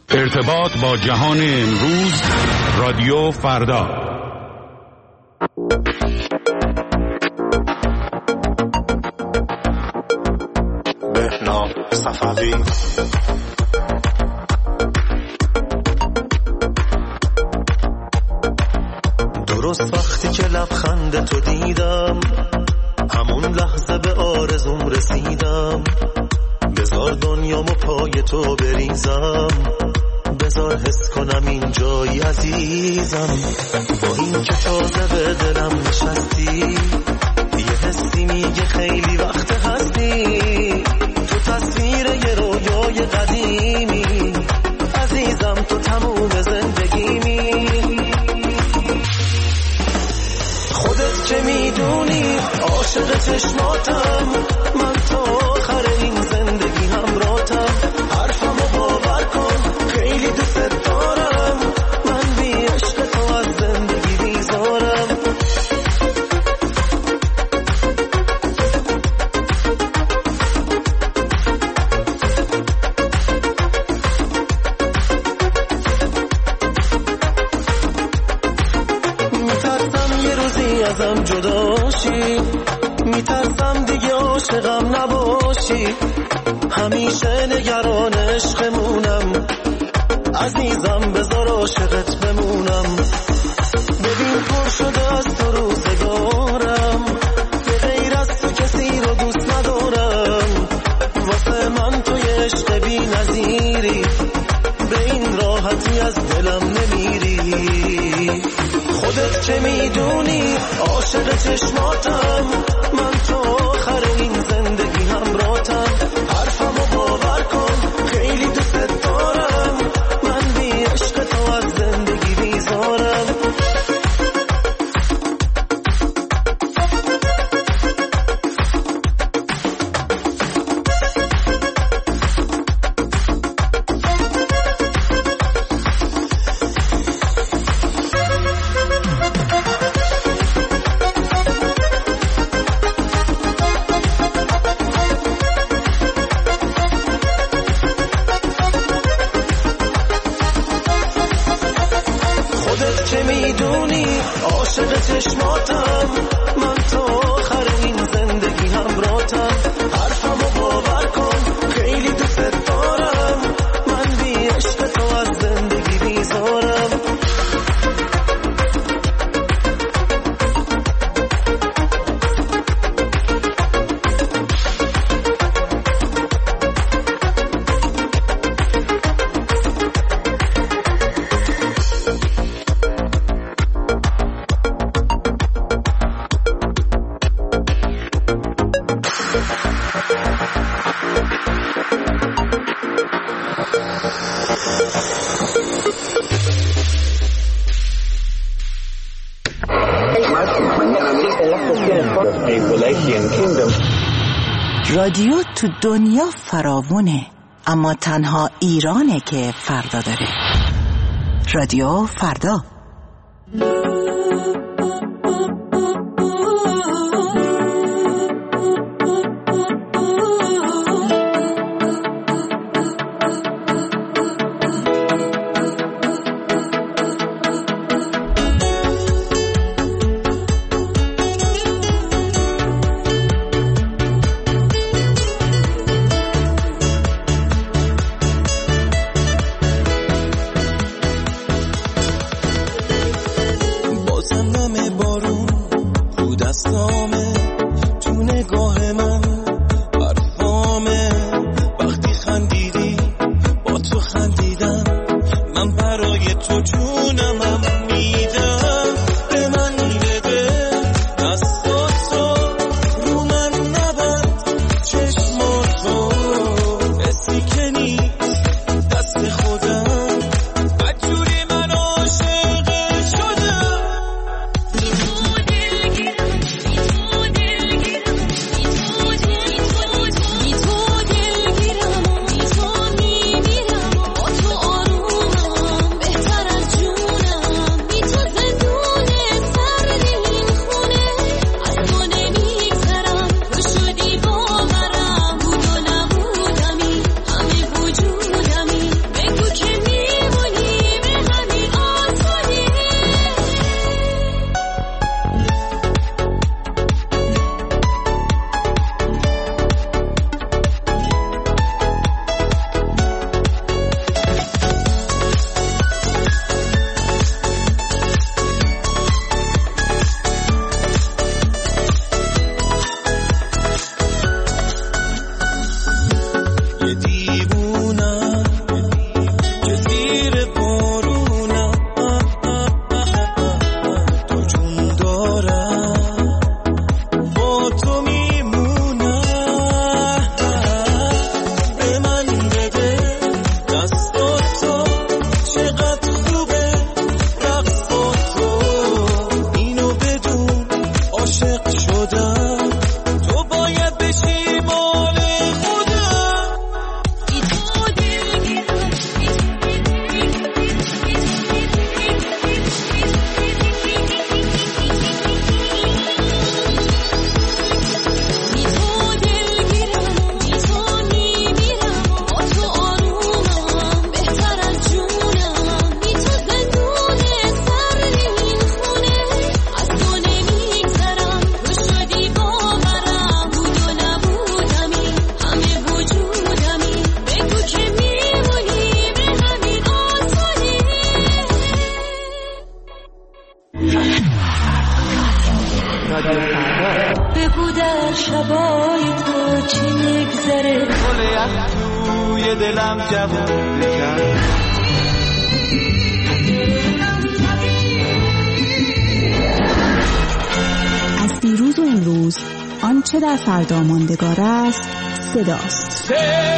ارتباط با جهان امروز، رادیو فردا. بهنام صفوی. درست وقتی که لبخند تو دیدم، همون لحظه به آرزوم رسیدم. بذار دنیامو پای تو بریزم، بذار حس کنم این جایی عزیزم. با این که تازه به دلم نشستی، یه حسی میگه خیلی وقت هستی. تو تصویر یه رویای قدیمی، عزیزم تو تموم زندگیمی. خودت که میدونی عاشق چشماتم، من تا آخر این زندگی همراهتم. حرفمو باور کن خیلی دوست دارم، من بی عشق تو از زندگی بیزارم. میترسم یه روزی ازم جدا شی، میترسم دیگه عاشقم نباشی. همیشه نگران عشقمونم، عزیزم بذار عاشقت بمونم. ببین پر شده از تو روزگارم، به غیر از تو کسی رو دوست ندارم. واسه من تو یه عشق بی نظیری، به این راحتی از دلم نمیری. خودت چه میدونی عاشق چشماتم، من تا آخر این زندگی همراهتم. حرفمو باور کن خیلی دوست دارم، من بی عشق تو از زندگی بیزارم. رادیو تو دنیا فراوونه، اما تنها ایرانه که فردا داره. رادیو فردا. یخ توی دلم جوونه کرد. از دیروز و امروز آنچه در فردا ماندگار است صداست.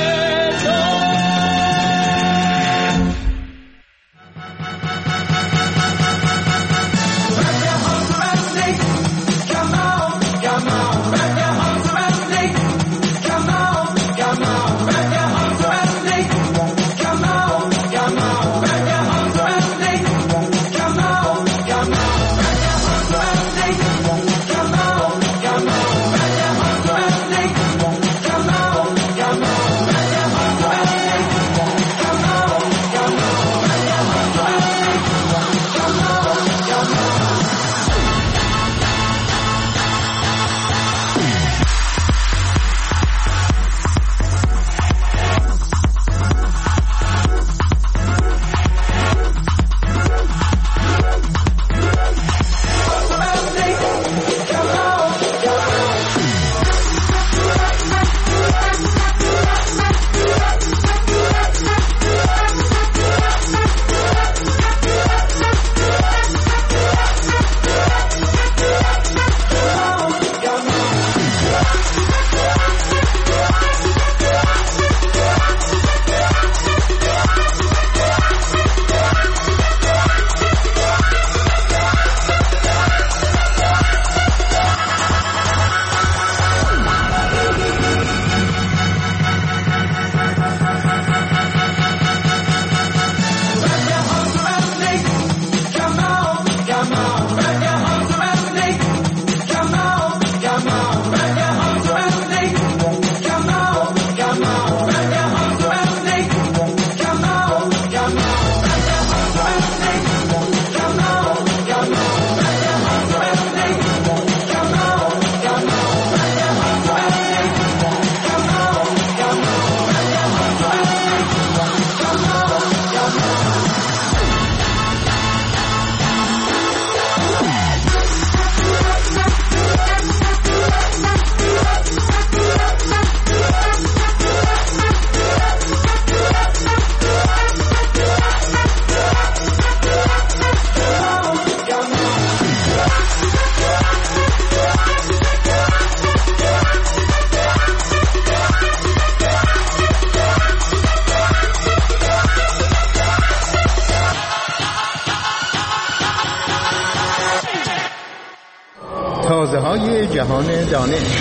تازه‌های جهان دانش.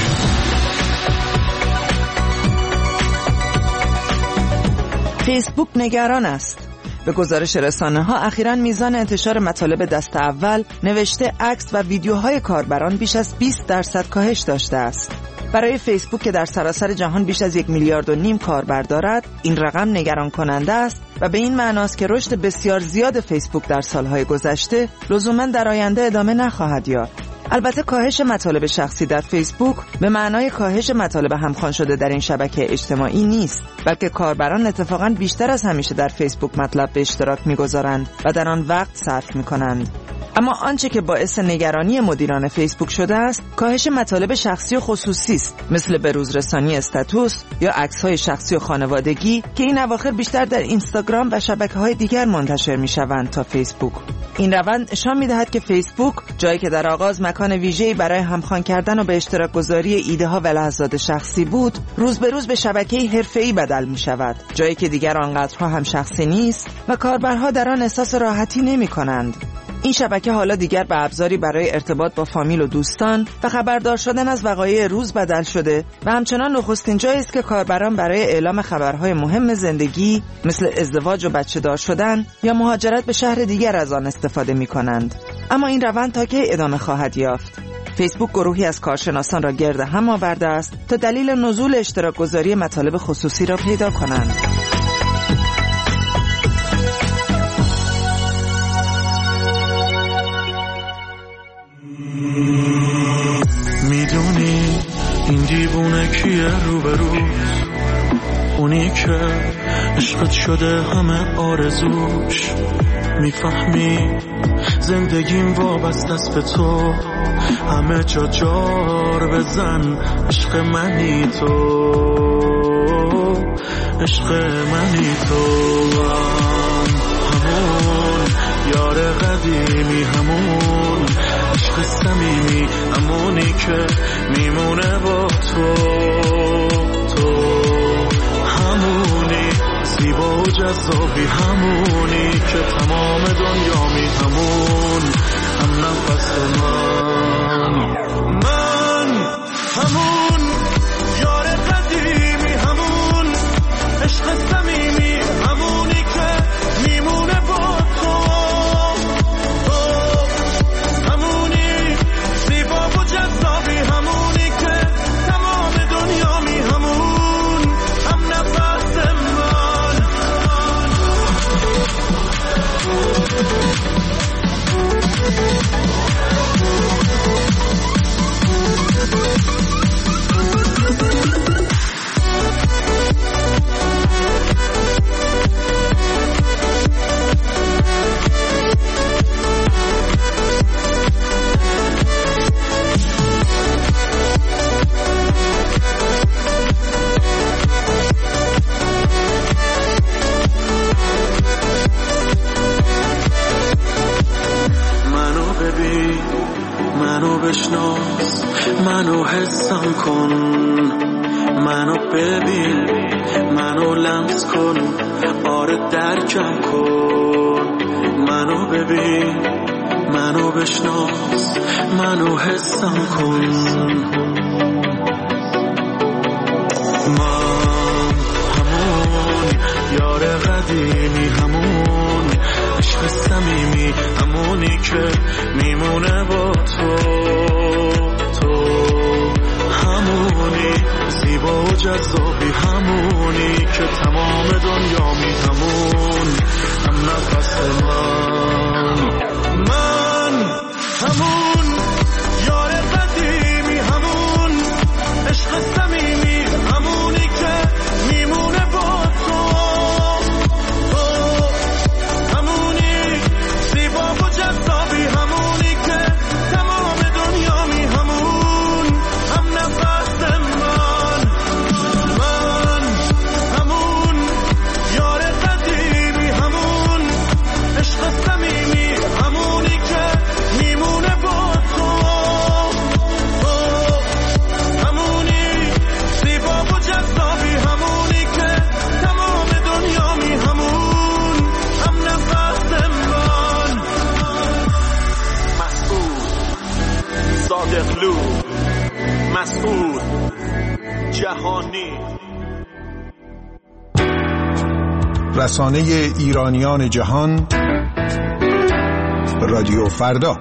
فیسبوک نگران است. به گزارش رسانه‌ها اخیراً میزان انتشار مطالب دست اول، نوشته، عکس و ویدیوهای کاربران بیش از 20% کاهش داشته است. برای فیسبوک که در سراسر جهان بیش از 1.5 میلیارد کاربر دارد، این رقم نگران کننده است و به این معناست که رشد بسیار زیاد فیسبوک در سالهای گذشته لزوماً در آینده ادامه نخواهد یافت. البته کاهش مطالب شخصی در فیسبوک به معنای کاهش مطالب همخوان شده در این شبکه اجتماعی نیست، بلکه کاربران اتفاقاً بیشتر از همیشه در فیسبوک مطلب به اشتراک می‌گذارند و در آن وقت صرف می‌کنند. اما آنچه که باعث نگرانی مدیران فیسبوک شده است، کاهش مطالب شخصی و خصوصی است، مثل بروزرسانی استاتوس یا عکس‌های شخصی و خانوادگی که این اواخر بیشتر در اینستاگرام و شبکه‌های دیگر منتشر می‌شوند تا فیسبوک. این روند نشان می‌دهد که فیسبوک، جایی که در آغاز مکان ویژه‌ای برای همخوان کردن و به اشتراک گذاری ایده‌ها و لحظات شخصی بود، روز به روز به شبکه‌ای حرفه‌ای بدل می‌شود، جایی که دیگر آنقدرها هم شخصی نیست و کاربرها در آن احساس راحتی نمی‌کنند. این شبکه حالا دیگر به ابزاری برای ارتباط با فامیل و دوستان و خبردار شدن از وقایع روز بدل شده و همچنان نخستین جایی است که کاربران برای اعلام خبرهای مهم زندگی مثل ازدواج و بچه‌دار شدن یا مهاجرت به شهر دیگر از آن استفاده می‌کنند. اما این روند تا کی ادامه خواهد یافت؟ فیسبوک گروهی از کارشناسان را گرد هم آورده است تا دلیل نزول اشتراک گذاری مطالب خصوصی را پیدا کنند. میدونی این دیوونه کیه روبروز؟ اونی که عشقت شده همه آرزوش. میفهمی زندگیم وابسته است به تو، همه جا جار بزن عشق منی تو. عشق منی تو، همون یار قدیمی، همون عشق صمیمی، همونی که میمونه با تو، همونی زیبا و جذابی، همونی که تمام دنیامی، همون هم نفس من همون یار قدیمی، همون عشق صمیمی، همونی که میمونه با تو، همونی زیبا و جذابی، همونی که تمام دنیامی، همون هم نفس من. منو بشناس، منو حسم کن، منو ببین، منو لمس کن، آره درکم کن، منو ببین، منو بشناس، منو حسم کن. من همون یار قدیمی، همون عشق صمیمی، همونی که میمونه با تو، همونی زیبا و جذابی، همونی که تمام دنیامی، همون هم نفس من همون یار قدیمی، همون عشق صمیمی، همونی که میمونه با تو، همونی زیبا و جذابی، همونی که تمام دنیامی، همون هم نفس من همون یار قدیمی، همون عشق صمیمی، همونی که میمونه با تو، همونی زیبا و جذابی، همونی که تمام دنیامی، همون هم نفس من. مسعود صادقلو، مسعود جهانی. رسانه ایرانیان جهان، رادیو فردا.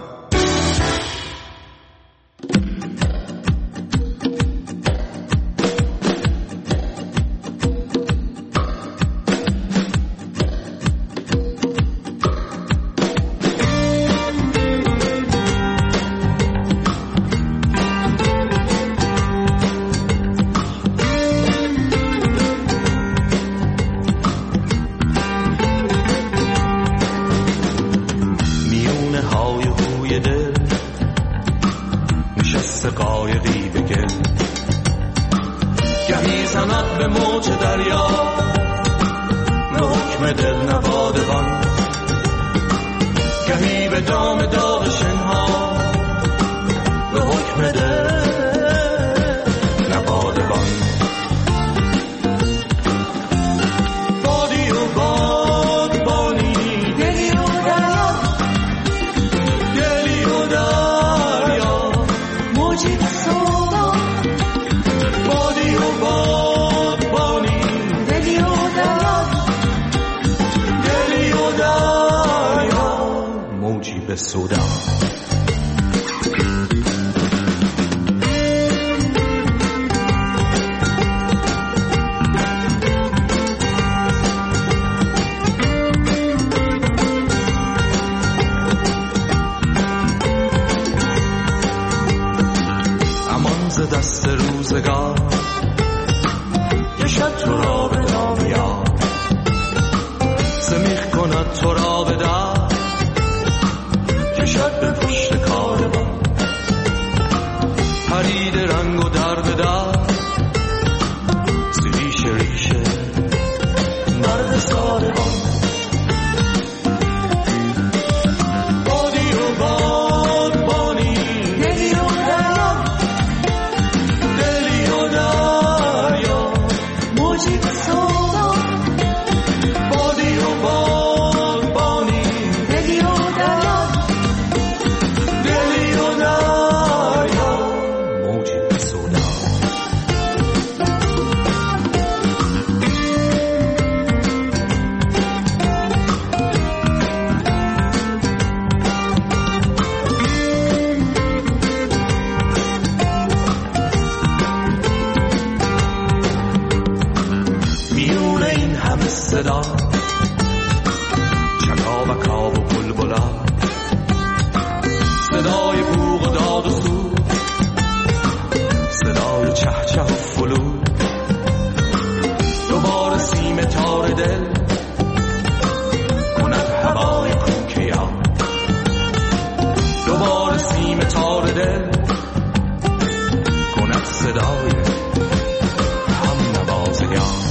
پرید رنگ و در به در، ریشه چابکا و بلبلا، صدای بوق و داد و سود، صدای چهچه و فلود، دوباره سیم تار دل کند هوای کوکیا، دوباره سیم تار دل کند صدای هم نوازیان.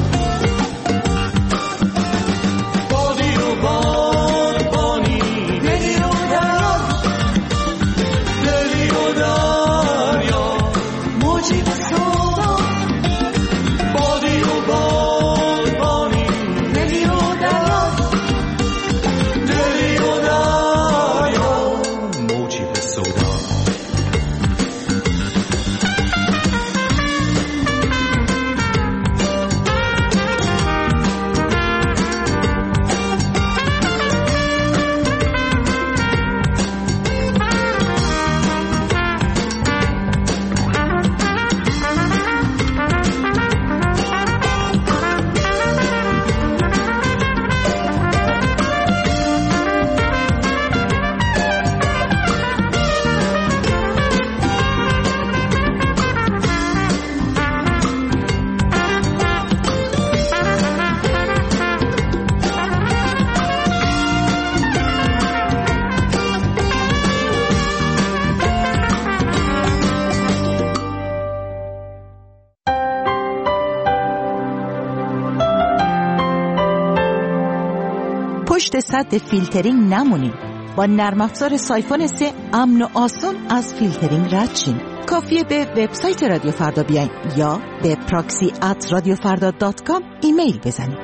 پشت سد فیلترینگ نمونید. با نرم افزار سایفون 3 امن و آسان از فیلترینگ رد شین. کافیه به وبسایت رادیو فردا بیاین یا به proxy@radiofarda.com ایمیل بزنید.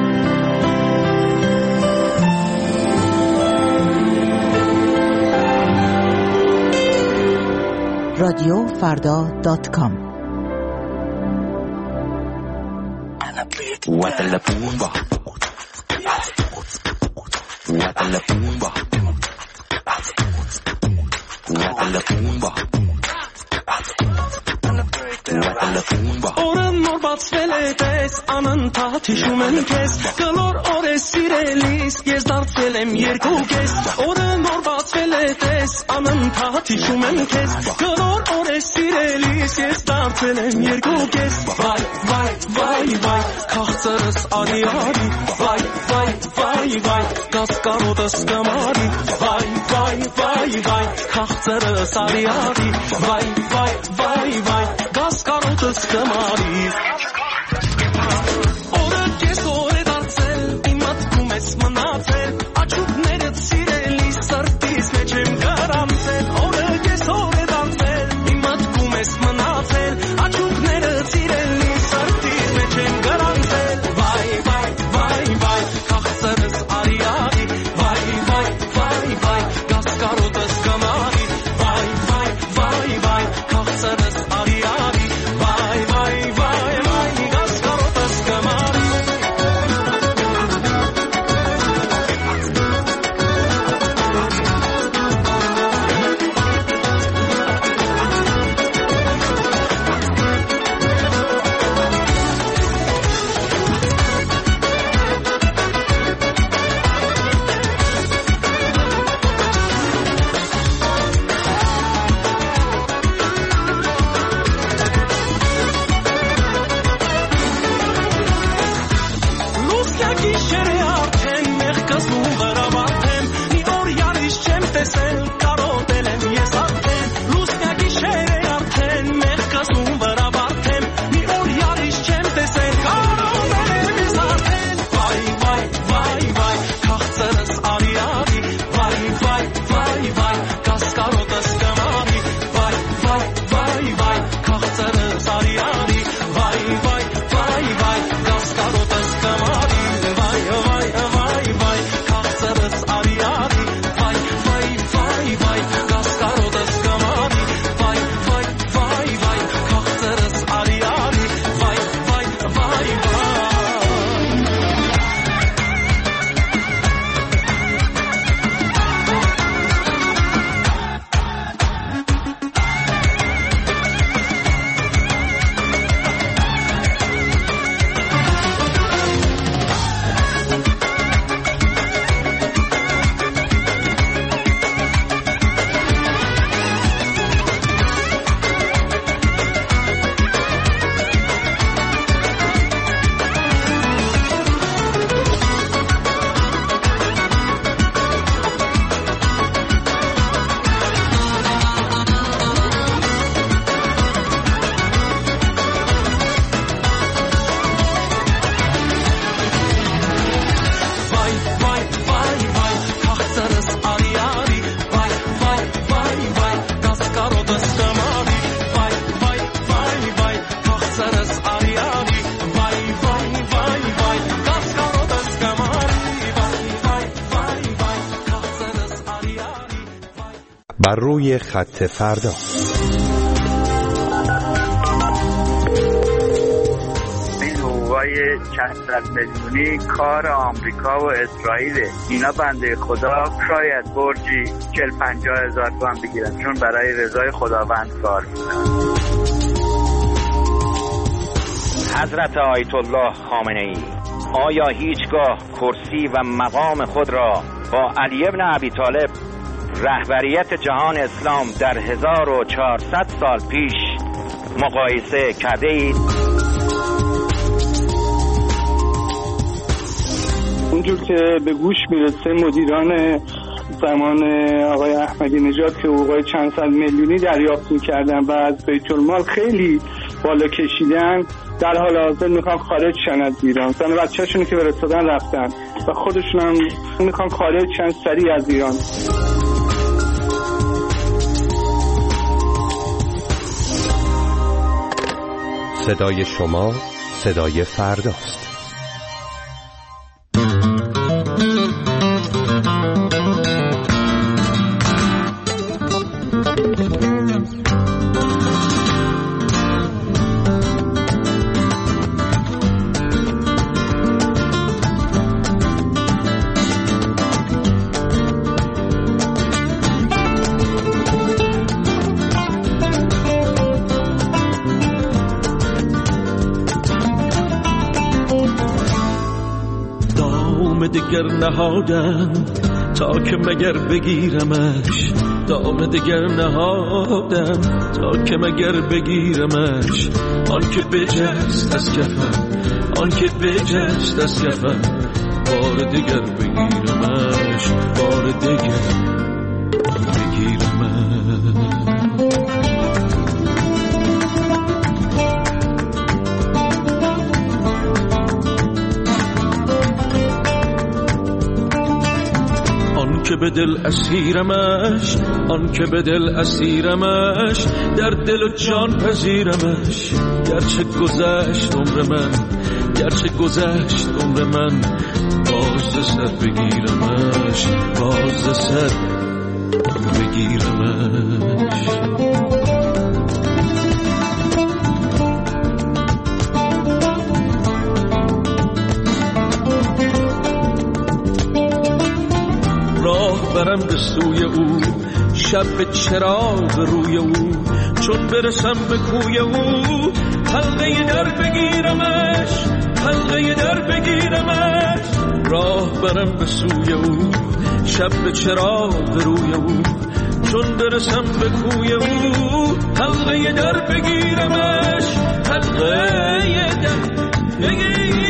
radiofarda.com Oren norbat veletes anan tati shumen kes Galor ore sirelis yezdart velem yerkukes Oren norbat veletes anan tati shumen kes Galor ore sirelis yezdart velem yerkukes Vay vay vay vay kahtaras ari ari Vay vay vay vay kaskarodas kamari Vay vay vay vay kahtaras ari ari Vay vay vay vay kaskarodas kamari Ora que sore darcel imat kumes manacel Açup neret sireli sartis mecem garamsel Ora que sore darcel imat kumes manacel Açup neret sireli sartis mecem garamsel Vay vay vay vay kahsarız ari ari Vay vay vay vay kaskarodas kamari Vay vay vay vay kahsarız ari ari Vay vay vay vay بر روی خط فردا. این حقوقای چند صد میلیونی کار آمریکا و اسرائیل. اینا بنده خدا شاید برجی 40-50 هزار تومان بگیرن، چون برای رضای خداوند کار میکنن. حضرت آیت الله خامنه ای آیا هیچگاه کرسی و مقام خود را با علی ابن ابی طالب رهبریت جهان اسلام در 1400 سال پیش مقایسه کرده اید؟ اونجور که به گوش میرسه مدیران زمان آقای احمدی نژاد که حقوقای چند صد میلیونی دریافت میکردن و از بیت المال خیلی بالا کشیدن، در حال حاضر میخوان خارج شن از ایران. زن بچه‌شون که فرستادن رفتن و خودشون هم میخوان خارج شن سریع از ایران. صدای شما صدای فرداست. دگر نهادم تا که مگر بگیرمش، دام دگر نهادم تا که مگر بگیرمش. آن که بجست از کفم، آن که بجست از کفم، بار دگر بگیرمش، بار دگر بگیرمش. که به دل اسیرمش، آن که به دل اسیرمش، در دل و جان پذیرمش. گرچه گذشت عمر من، گرچه گذشت عمر من، باز سر بگیرمش، باز سر بگیرمش. راه برم به سوی او، شب به چراغ روی او، چون برسم به کوی او، حلقه در بگیرمش، حلقه در بگیرمش. راه برم به سوی او، شب به چراغ روی او، چون برسم به کوی او، حلقه در بگیرمش، حلقه در بگیرمش.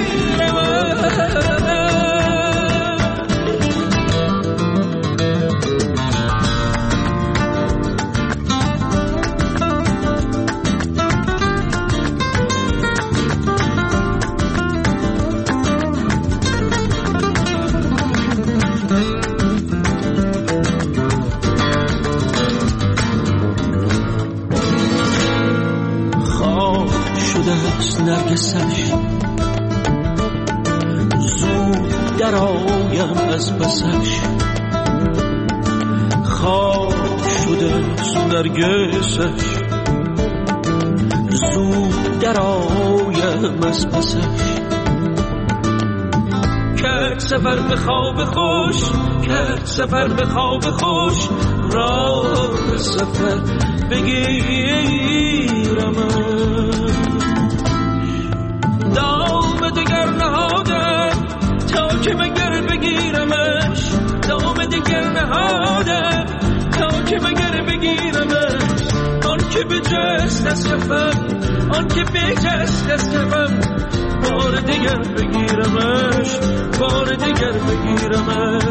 نرگسش زود در آیم از پسش، خاک شده نرگسش زود در آیم از پسش. کرد سفر به خواب خوش، کرد سفر به خواب خوش، راه سفر بگیرمش. دام دگر نهادم تا که مگر بگیرمش، دام دگر نهادم تا که مگر بگیرمش. آن که بجست از کفم، آن که بجست از کفم، بار دگر بگیرمش، بار دگر بگیرمش.